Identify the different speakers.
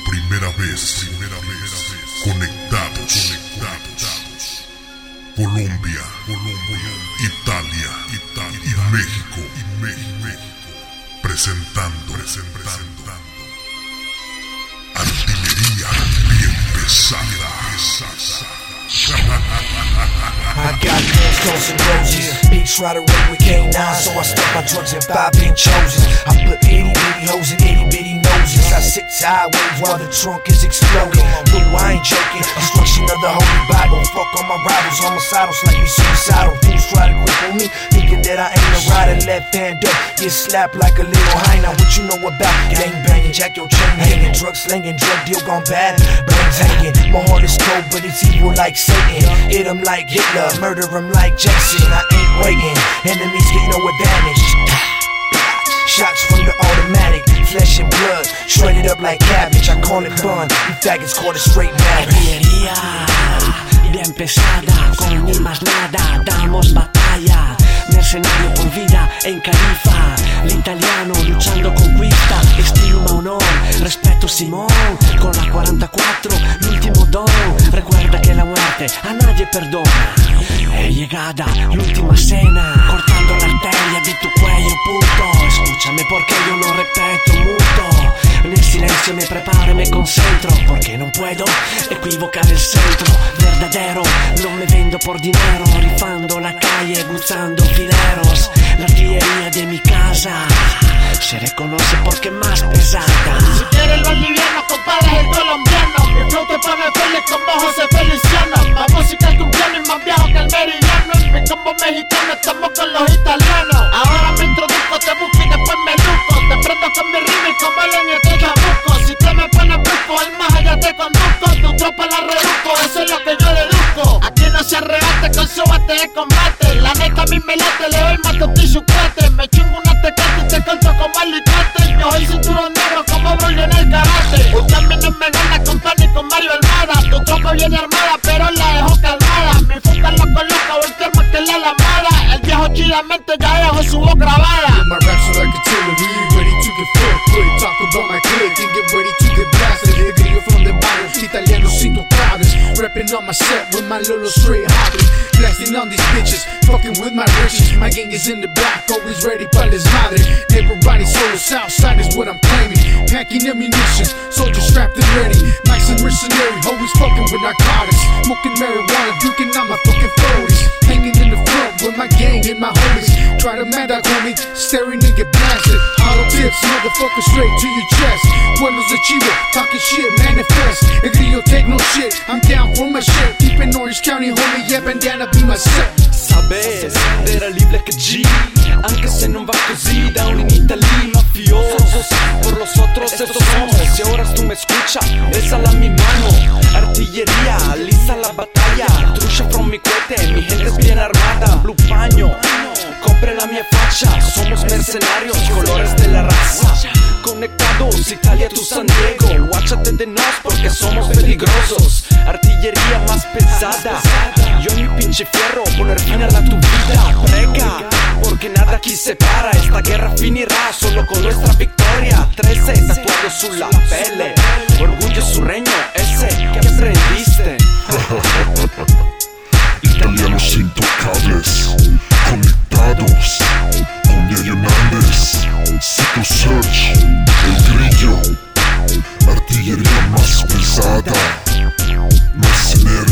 Speaker 1: primera vez, conectados. Colombia, Italia y México, presentando artillería bien pesada.
Speaker 2: I got hands, close and roses. Beats right away with K9, so I stuck my drugs in 5-inch chosen. I put itty bitty hoes in itty bitty noses. I sit sideways while the trunk is exploding. Blue, I ain't joking. Destruction of the Holy Bible. Fuck all my rivals, homicidal, slightly suicidal. Fools try to grip on me, thinking that I ain't a rider. Left hand up, get slapped like a little hyena. What you know about gang banging, jack your chain hanging, drug slinging, drug deal gone bad, brains hanging. My heart is cold, but it's evil like Satan. Hit him like Hitler, murder him like Jason. I ain't waiting, enemies get no advantage. Shots from the automatic, flesh and blood, shredded up like cabbage. I call it fun, you faggots caught a straight marriage.
Speaker 3: Artillería bien pesada, con ni más nada, damos batalla. Mercenario por vida en Califa, l'italiano luchando conquista, estima honor, respeto Simón, con la 44, l'ultimo don, recuerda que la muerte a nadie perdona. È llegada l'ultima cena, cortando la arteria de tu cuello puto, escúchame porque yo lo repeto mucho. En el silencio me preparo y me concentro, porque no puedo equivocar el centro. Verdadero, no me vendo por dinero, rifando la calle, gustando fileros. La artillería de mi casa se reconoce porque más pesada.
Speaker 4: Si quieres lo liviano, compadre, el colombiano. Mi flow te pone feliz como José Feliciano. Más música que un piano y más viejo que el meridiano. En mi combo mexicano estamos con los italianos. Ahora me introduzco, te busco y después me luco. Te prendo con mi rima y como el en este chabuco. Si te me pones brusco, el más allá te conduzco. Tu tropa la reduzco, eso es lo que yo deduzco. Aquí no se arrebate con su bate de combate. La neta a mí me late, le doy más y su cuate. Me chingo una tecate y te corto como alicate. Yo soy cinturón negro como Broly en el karate. Usted a mí no me gana con Tony con Mario Almada. Tu tropa viene armada pero la dejo calmada. Mi fuca loco o el termo que la lamada. El viejo chidamente ya dejó su voz grabada.
Speaker 5: My raps are like artillery, ready to get full quick. Talk about my click and get ready to get blasted. El grillo from the bottom, italianos intocables. Repping on my set with my Lolo straight hopping. Blasting on these bitches, fucking with my riches. My gang is in the back, always ready para desmadre. Everybody solo Southside is what I'm claiming. Packing ammunition, soldiers strapped and ready. Nice and mercenary, always fucking with narcotics. Smoking marijuana, drinking on my fucking 40s. Hanging in the front with my gang and my homies. Try to mad dog homie, staring and get blasted. Hollow tips, motherfucker, straight to your chest. Buenos de chivo, talking shit, manifest. El grillo take no shit, I'm down for my shit. Deep in Orange County, homie, yeah, bandana be my set.
Speaker 6: Sabes, era libre che G, anche se non va così, da un in Italy mafiosos, por los otros estos somos. Si ahora tú me escuchas, bésala mi mano. Artillería, lista la batalla, trucha from mi cohete, mi gente es bien armada. Blue paño, compre la mia faccia, somos mercenarios, colores de la raza. Conectados, Italia, tu San Diego, guáchate de nos porque somos peligrosos. Artillería más pesada, yo en mi pinche fierro, poner fin a la tu vida. Prega, porque nada aquí se para, esta guerra finirá solo con nuestra victoria. 13 tatuados su la pele, orgullo sureño, ese que aprendiste.
Speaker 1: Italianos intocables, conectados con Yayo Hernández, Cito Search, El Grillo, artillería más pesada, mercenario.